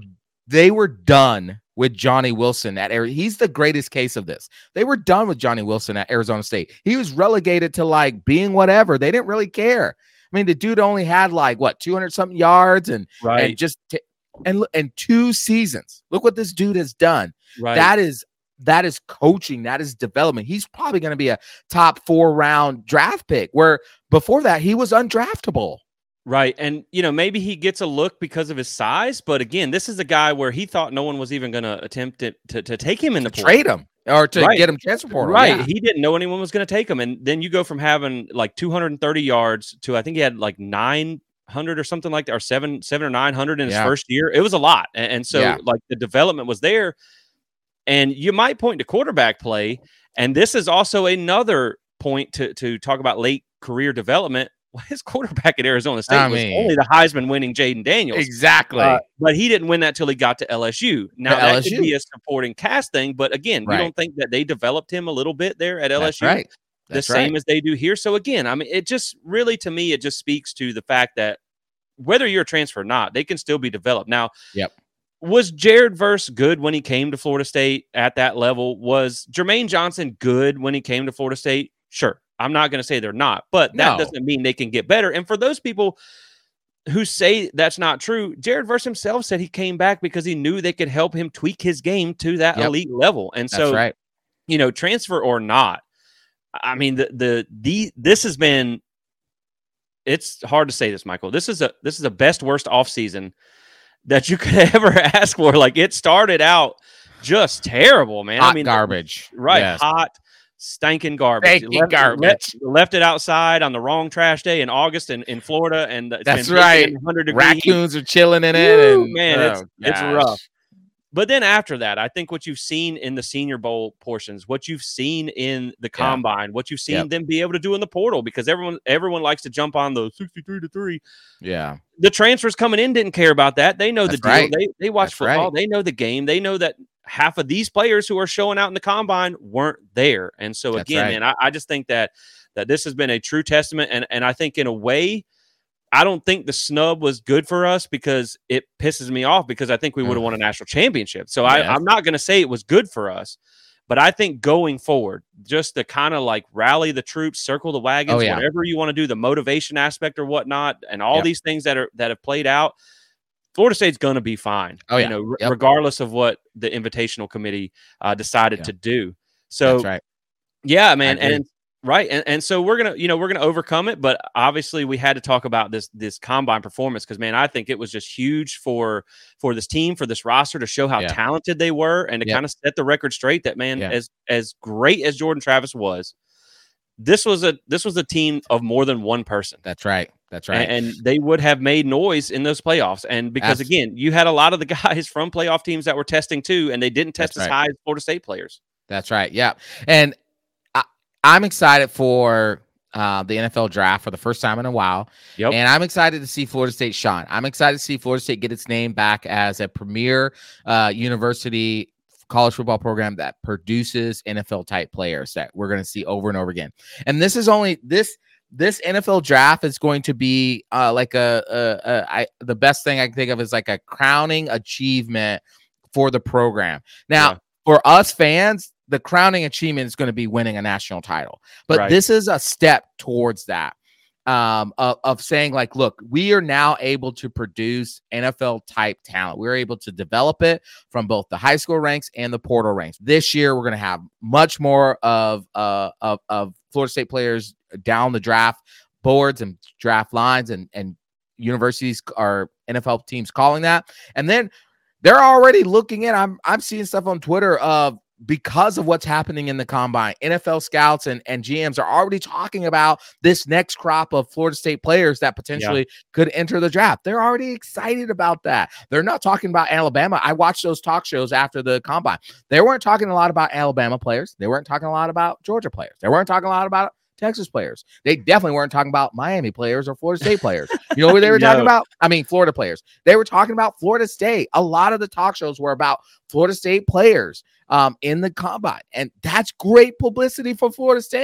they were done with Johnny Wilson at Arizona. He's the greatest case of this. They were done with Johnny Wilson at Arizona State. He was relegated to like being whatever. They didn't really care. I mean, the dude only had like what two hundred something yards and, right. and just t- and and two seasons. Look what this dude has done. Right. That is that is coaching. That is development. He's probably going to be a top four round draft pick, where before that he was undraftable. Right. And, you know, maybe he gets a look because of his size. But again, this is a guy where he thought no one was even going to attempt to, to, to take him in the portal. Trade him or to right. get him transfer portal. Right. Yeah. He didn't know anyone was going to take him. And then you go from having like two hundred thirty yards to I think he had like nine hundred or something like that, or seven, seven or nine hundred in his yeah. first year. It was a lot. And, and so yeah. like the development was there. And you might point to quarterback play. And this is also another point to, to talk about late career development. His quarterback at Arizona State I was mean, only the Heisman winning Jaden Daniels. Exactly. Uh, but he didn't win that till he got to L S U. Now, to that L S U. could be a supporting cast thing. But again, right. we don't think that they developed him a little bit there at L S U. That's right. That's the same right. as they do here. So again, I mean, it just really, to me, it just speaks to the fact that whether you're a transfer or not, they can still be developed. Now, yep. was Jared Verse good when he came to Florida State at that level? Was Jermaine Johnson good when he came to Florida State? Sure. I'm not going to say they're not, but that no. doesn't mean they can get better. And for those people who say that's not true, Jared Verse himself said he came back because he knew they could help him tweak his game to that yep. elite level. And that's so, right. you know, transfer or not, I mean, the, the, the, this has been, it's hard to say this, Michael. This is a, this is the best, worst offseason that you could ever ask for. Like, it started out just terrible, man. Hot I mean, garbage. Right. Yes. Hot. Stinking garbage. Stinking left, garbage. Left, left it outside on the wrong trash day in August in, in Florida, and it's that's been right. one hundred Raccoons heat. are chilling in it. Woo, and, man, oh, it's gosh. it's rough. But then after that, I think what you've seen in the Senior Bowl portions, what you've seen in the combine, yeah. what you've seen yep. them be able to do in the portal, because everyone everyone likes to jump on the sixty-three to three. Yeah, the transfers coming in didn't care about that. They know that's the deal. Right. They they watch that's football. Right. They know the game. They know that half of these players who are showing out in the combine weren't there. And so That's again, right. man, I, I just think that that this has been a true testament. And, and I think in a way, I don't think the snub was good for us because it pisses me off because I think we would have won a national championship. So yes. I, I'm not going to say it was good for us, but I think going forward, just to kind of like rally the troops, circle the wagons, oh, yeah. whatever you want to do, the motivation aspect or whatnot, and all yep. these things that are that have played out, Florida State's going to be fine, oh, yeah. you know, yep. regardless of what the Invitational Committee uh, decided yeah. to do. So, That's right. yeah, man, and right, and, and so we're gonna, you know, we're gonna overcome it. But obviously, we had to talk about this this combine performance because, man, I think it was just huge for for this team, for this roster to show how yeah. talented they were, and to yep. kind of set the record straight. That man, yeah. as as great as Jordan Travis was, this was a this was a team of more than one person. That's right. That's right. And, and they would have made noise in those playoffs. And because, Absolutely. again, you had a lot of the guys from playoff teams that were testing too, and they didn't test That's as right. high as Florida State players. That's right. Yeah. And I, I'm excited for uh, the N F L draft for the first time in a while. Yep. And I'm excited to see Florida State shine. I'm excited to see Florida State get its name back as a premier uh, university college football program that produces N F L type players that we're going to see over and over again. And this is only this. This N F L draft is going to be uh, like a, a, a I, the best thing I can think of is like a crowning achievement for the program. Now, yeah. for us fans, the crowning achievement is going to be winning a national title. But right. this is a step towards that um, of, of saying like, look, we are now able to produce N F L type talent. We're able to develop it from both the high school ranks and the portal ranks. This year, we're going to have much more of, uh, of, of Florida State players down the draft boards and draft lines, and, and universities are N F L teams calling that. And then they're already looking at, I'm, I'm seeing stuff on Twitter of, because of what's happening in the combine, N F L scouts and, and G Ms are already talking about this next crop of Florida State players that potentially yeah. could enter the draft. They're already excited about that. They're not talking about Alabama. I watched those talk shows after the combine. They weren't talking a lot about Alabama players. They weren't talking a lot about Georgia players. They weren't talking a lot about Texas players. They definitely weren't talking about Miami players or Florida State players. You know what they were no. talking about? I mean, Florida players. They were talking about Florida State. A lot of the talk shows were about Florida State players um, in the combine. And that's great publicity for Florida State.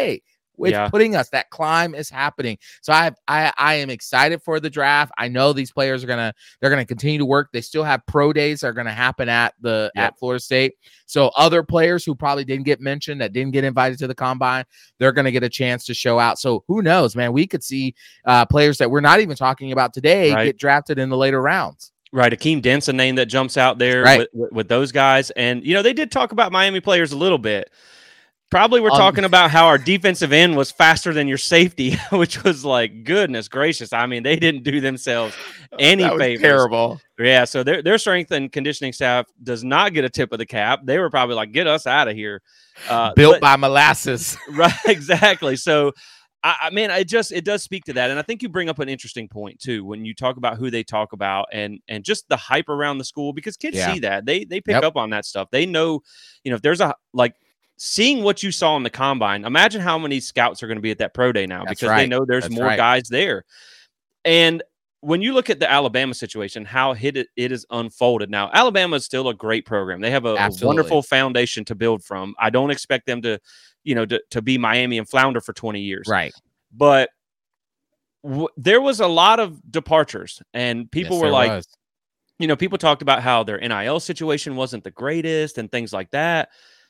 It's yeah. putting us, that climb is happening. So I, I, I am excited for the draft. I know these players are going to, they're going to continue to work. They still have pro days that are going to happen at the, yep. at Florida State. So other players who probably didn't get mentioned, that didn't get invited to the combine, they're going to get a chance to show out. So who knows, man, we could see uh, players that we're not even talking about today right. get drafted in the later rounds. Right. Akeem Dent's a name that jumps out there right. with, with, with those guys. And, you know, they did talk about Miami players a little bit. Probably we're um, talking about how our defensive end was faster than your safety, which was like, goodness gracious. I mean, they didn't do themselves any that was favors. Terrible. Yeah. So their, their strength and conditioning staff does not get a tip of the cap. They were probably like, get us out of here. Uh, Built but, by molasses. Right. Exactly. So, I, I mean, it just, it does speak to that. And I think you bring up an interesting point too, when you talk about who they talk about and, and just the hype around the school, because kids yeah. see that they, they pick yep. up on that stuff. They know, you know, if there's a, like, seeing what you saw in the combine, imagine how many scouts are going to be at that pro day now. That's because right. they know there's That's more right. guys there. And when you look at the Alabama situation, how it, it is unfolded now, Alabama is still a great program. They have a, a wonderful foundation to build from. I don't expect them to, you know, to, to be Miami and flounder for twenty years. Right. But w- there was a lot of departures and people yes, were like, was. you know, people talked about how their N I L situation wasn't the greatest and things like that.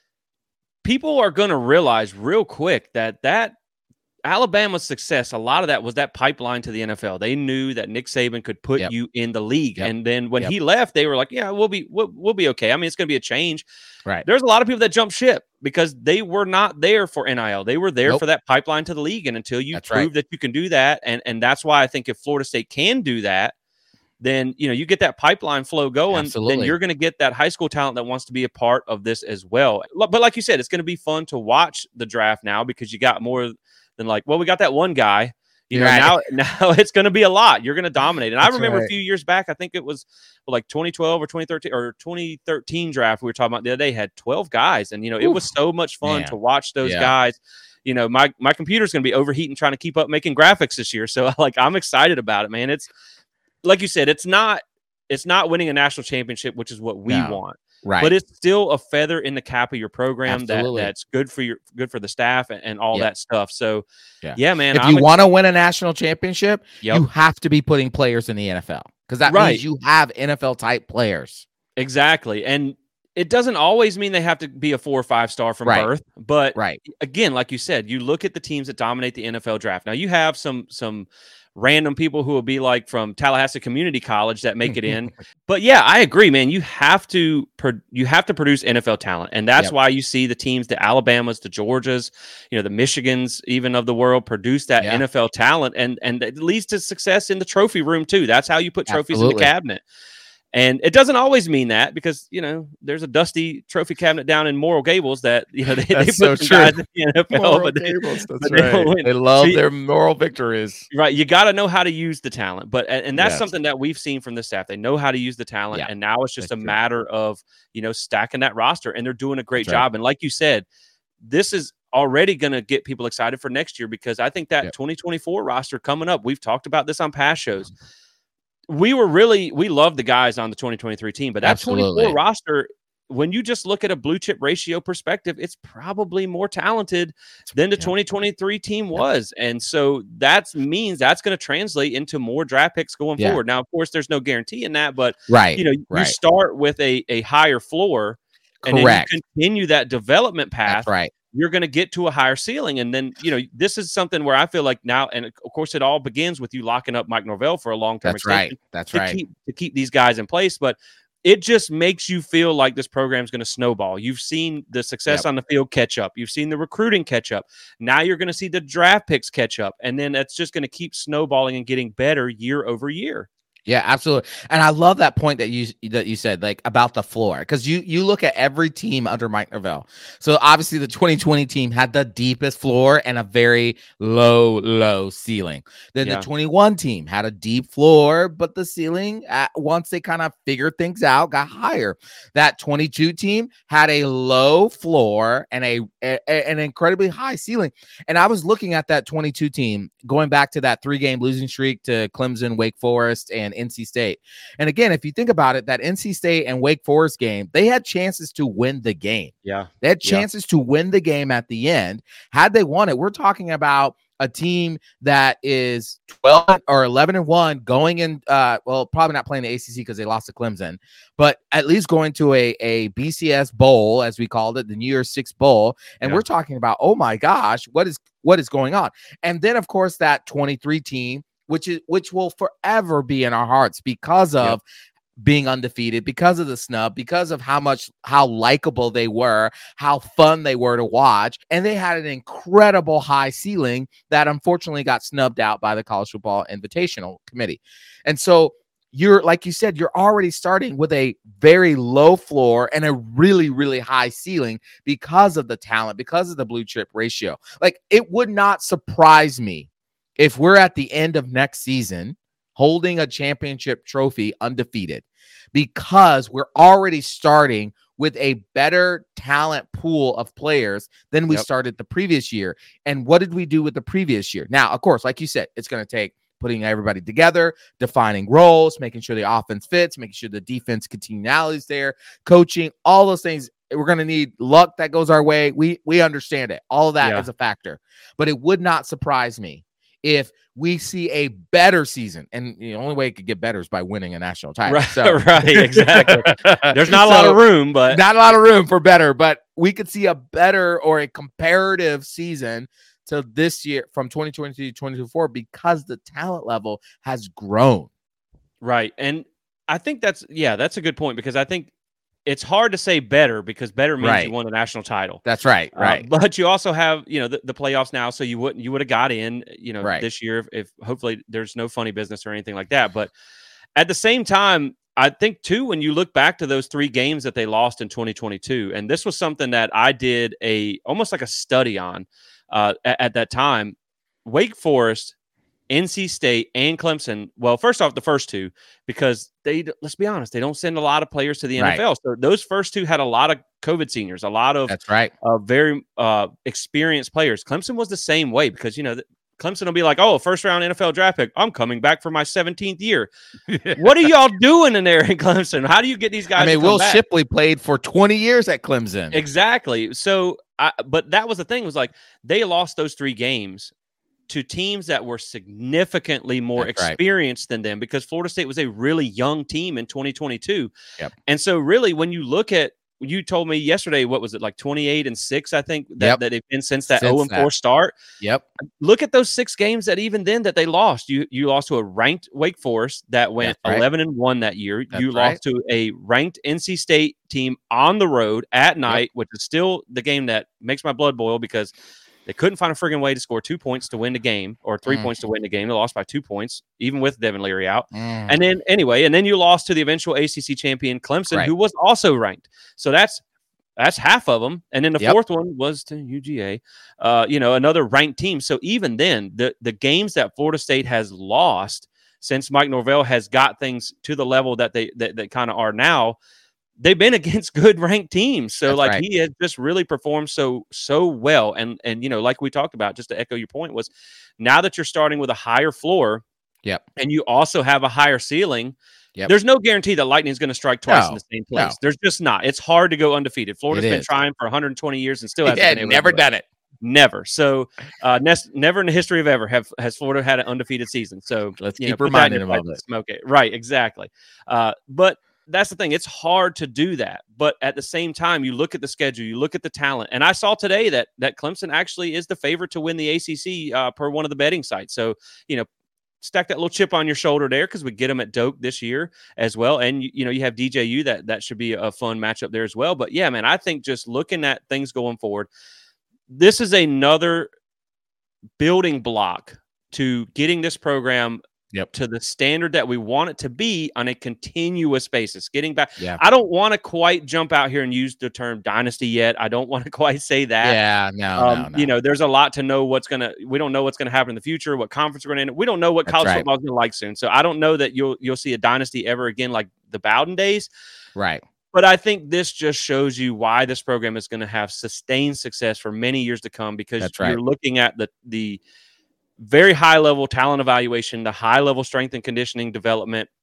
People are going to realize real quick that that Alabama's success, a lot of that was that pipeline to the N F L. They knew that Nick Saban could put yep. you in the league. Yep. And then when yep. he left, they were like, yeah, we'll be, we'll, we'll be okay. I mean, it's going to be a change. Right. There's a lot of people that jumped ship because they were not there for N I L. They were there nope. for that pipeline to the league. And until you that's prove right. that you can do that. And, and that's why I think if Florida State can do that, then, you know, you get that pipeline flow going, Absolutely. then you're going to get that high school talent that wants to be a part of this as well. But like you said, it's going to be fun to watch the draft now because you got more than like, well, we got that one guy, you know, right. now, now it's going to be a lot. You're going to dominate. And That's I remember right. a few years back, I think it was like twenty twelve or twenty thirteen or twenty thirteen draft we were talking about the other day, had twelve guys. And, you know, Oof. it was so much fun Man. to watch those yeah. guys. You know, my, my computer's going to be overheating trying to keep up making graphics this year. So like, I'm excited about it, man. It's, like you said, it's not it's not winning a national championship, which is what we no, want. Right. But it's still a feather in the cap of your program that, Absolutely. that's good for your good for the staff and, and all yep. that stuff. So yeah, yeah man. If I'm you want to win a national championship, yep. you have to be putting players in the N F L because that right. means you have N F L type players. Exactly. And it doesn't always mean they have to be a four or five star from right. birth. But right. again, like you said, you look at the teams that dominate the N F L draft. Now you have some some random people who will be like from Tallahassee Community College that make it in. But yeah, I agree, man. You have to pro- you have to produce N F L talent. And that's yep. why you see the teams, the Alabamas, the Georgias, you know, the Michigans even of the world produce that yeah. N F L talent. And, and it leads to success in the trophy room too. That's how you put trophies Absolutely. in the cabinet. And it doesn't always mean that because, you know, there's a dusty trophy cabinet down in Moral Gables that, you know, they, they put so some guys in the N F L. Moral but they, Gables, that's but right. They, they love so, their moral victories. Right. You got to know how to use the talent. But and, and that's yes. something that we've seen from the staff. They know how to use the talent. Yeah. And now it's just that's a true. matter of, you know, stacking that roster. And they're doing a great that's job. Right. And like you said, this is already going to get people excited for next year because I think that yep. twenty twenty-four roster coming up, we've talked about this on past shows. We were really, we loved the guys on the twenty twenty-three team, but that Absolutely. twenty-four roster, when you just look at a blue chip ratio perspective, it's probably more talented than the yeah. twenty twenty-three team was. Yeah. And so that means that's going to translate into more draft picks going yeah. forward. Now, of course, there's no guarantee in that, but right. you know, right. you start with a, a higher floor and Correct. then you continue that development path. That's right. You're going to get to a higher ceiling. And then, you know, this is something where I feel like now, and of course it all begins with you locking up Mike Norvell for a long-term That's extension. right. That's to right. Keep, to keep these guys in place. But it just makes you feel like this program is going to snowball. You've seen the success yep. on the field catch up. You've seen the recruiting catch up. Now you're going to see the draft picks catch up. And then that's just going to keep snowballing and getting better year over year. Yeah, absolutely. And I love that point that you that you said, like about the floor, because you you look at every team under Mike Norvell. So obviously the twenty twenty team had the deepest floor and a very low, low ceiling. Then yeah. the twenty-one team had a deep floor, but the ceiling, at, once they kind of figured things out, got higher. That twenty-two team had a low floor and a, a an incredibly high ceiling. And I was looking at that twenty-two team, going back to that three-game losing streak to Clemson, Wake Forest, and and N C State. And again, if you think about it, that N C State and Wake Forest game, they had chances to win the game. Yeah. They had chances yeah. to win the game at the end. Had they won it, we're talking about a team that is twelve or eleven and one going in, uh, well, probably not playing the A C C because they lost to Clemson, but at least going to a, a B C S bowl, as we called it, the New Year's Six Bowl. And yeah. we're talking about, oh my gosh, what is, what is going on? And then of course that twenty-three team, which is, which will forever be in our hearts because of yep. being undefeated, because of the snub, because of how much, how likable they were, how fun they were to watch. And they had an incredible high ceiling that unfortunately got snubbed out by the College Football Invitational Committee. And so you're, like you said, you're already starting with a very low floor and a really, really high ceiling because of the talent, because of the blue chip ratio. Like, it would not surprise me if we're at the end of next season holding a championship trophy undefeated, because we're already starting with a better talent pool of players than we yep. started the previous year. And what did we do with the previous year? Now, of course, like you said, it's going to take putting everybody together, defining roles, making sure the offense fits, making sure the defense continuality is there, coaching, all those things. We're going to need luck that goes our way. We, we understand it. All of that yeah. is a factor, but it would not surprise me if we see a better season. And the only way it could get better is by winning a national title. Right, so. right exactly. There's not a so, lot of room, but not a lot of room for better, but we could see a better or a comparative season to this year from twenty twenty-three to twenty twenty-four because the talent level has grown. Right. And I think that's, yeah, that's a good point, because I think it's hard to say better because better means right. you won a national title. That's right. Right. Uh, but you also have, you know, the, the playoffs now. So you wouldn't, you would have got in, you know, right. this year if, if hopefully there's no funny business or anything like that. But at the same time, I think too, when you look back to those three games that they lost in twenty twenty-two, and this was something that I did a, almost like a study on uh, at, at that time, Wake Forest, N C State, and Clemson. Well, first off, the first two, because they, let's be honest, they don't send a lot of players to the N F L. Right. So those first two had a lot of COVID seniors, a lot of that's right, uh, very uh, experienced players. Clemson was the same way, because you know Clemson will be like, "Oh, first round N F L draft pick. I'm coming back for my seventeenth year." What are y'all doing in there in Clemson? How do you get these guys? I mean, to Will back? Shipley played for twenty years at Clemson. Exactly. So, I, but that was the thing, was like they lost those three games to teams that were significantly more That's experienced right. than them, because Florida State was a really young team in twenty twenty-two. Yep. And so really, when you look at, you told me yesterday, what was it, like twenty-eight and six, I think, that, yep. that they've been since that since oh and four start. Yep. Look at those six games that even then that they lost. You you lost to a ranked Wake Forest that went right. eleven and one that year. That's you right. lost to a ranked N C State team on the road at night, yep. which is still the game that makes my blood boil, because they couldn't find a friggin' way to score two points to win the game, or three mm. points to win the game. They lost by two points, even with Devin Leary out. Mm. And then anyway, and then you lost to the eventual A C C champion Clemson, right. who was also ranked. So that's that's half of them. And then the yep. fourth one was to U G A, uh, you know, another ranked team. So even then, the the games that Florida State has lost since Mike Norvell has got things to the level that they that, that kind of are now, they've been against good ranked teams. So That's like right. he has just really performed so, so well. And, and, you know, like we talked about, just to echo your point, was now that you're starting with a higher floor, yep. and you also have a higher ceiling, yep. there's no guarantee that Lightning is going to strike twice no, in the same place. No. There's just not. It's hard to go undefeated. Florida's it been is. trying for one hundred twenty years and still hasn't yeah, been able never to do done it. it. Never. So, uh, ne- never in the history of ever have has Florida had an undefeated season. So let's you keep know, reminding them of it. Smoke it. Right. Exactly. Uh, but that's the thing. It's hard to do that. But at the same time, you look at the schedule, you look at the talent. And I saw today that that Clemson actually is the favorite to win the A C C uh, per one of the betting sites. So, you know, stack that little chip on your shoulder there, because we get them at Doak this year as well. And, you, you know, you have D J U. That, that should be a fun matchup there as well. But, yeah, man, I think just looking at things going forward, this is another building block to getting this program Yep. to the standard that we want it to be on a continuous basis. Getting back, yeah. I don't want to quite jump out here and use the term dynasty yet. I don't want to quite say that. Yeah, no, um, no, no. You know, there's a lot to know what's gonna. We don't know what's gonna happen in the future. What conference we're gonna. We don't know what That's college right. football is gonna like soon. So I don't know that you'll you'll see a dynasty ever again like the Bowden days. Right. But I think this just shows you why this program is going to have sustained success for many years to come, because That's you're right. looking at the the very high level talent evaluation, the high level strength and conditioning development,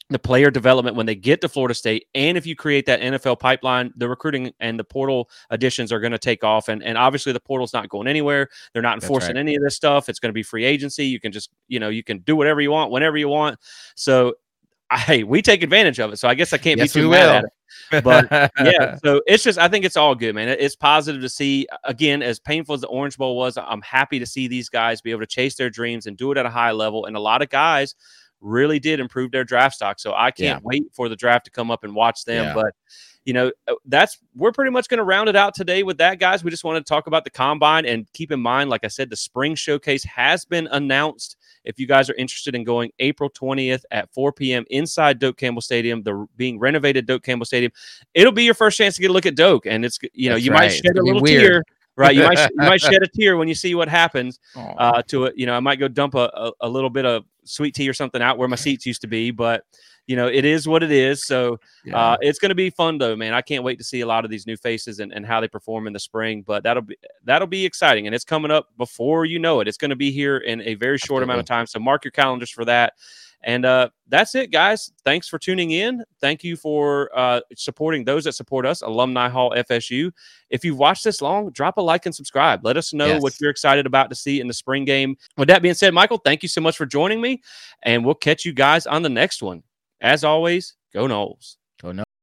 the player development when they get to Florida State. And if you create that N F L pipeline, the recruiting and the portal additions are going to take off. And, and obviously the portal's not going anywhere. They're not enforcing right. any of this stuff. It's going to be free agency. You can just, you know, you can do whatever you want, whenever you want. So hey, we take advantage of it. So I guess I can't yes, be too mad at it. But yeah, so it's just, I think it's all good, man. It's positive to see. Again, as painful as the Orange Bowl was, I'm happy to see these guys be able to chase their dreams and do it at a high level. And a lot of guys really did improve their draft stock. So I can't yeah. wait for the draft to come up and watch them. Yeah. But, you know, that's, we're pretty much going to round it out today with that, guys. We just wanted to talk about the combine, and keep in mind, like I said, the spring showcase has been announced. If you guys are interested in going, April twentieth at four p.m. inside Doak Campbell Stadium, the being renovated Doak Campbell Stadium, it'll be your first chance to get a look at Doak. And it's, you know, that's you right. might shed a little tear. Right, you might you might shed a tear when you see what happens uh, to it. You know, I might go dump a, a, a little bit of sweet tea or something out where my seats used to be, but you know, it is what it is. So yeah. uh, it's going to be fun, though, man. I can't wait to see a lot of these new faces and, and how they perform in the spring. But that'll be that'll be exciting, and it's coming up before you know it. It's going to be here in a very short Absolutely. amount of time. So mark your calendars for that. And uh, that's it, guys. Thanks for tuning in. Thank you for uh, supporting those that support us, Alumni Hall F S U. If you've watched this long, drop a like and subscribe. Let us know yes. what you're excited about to see in the spring game. With that being said, Michael, thank you so much for joining me, and we'll catch you guys on the next one. As always, go Noles. Go Noles.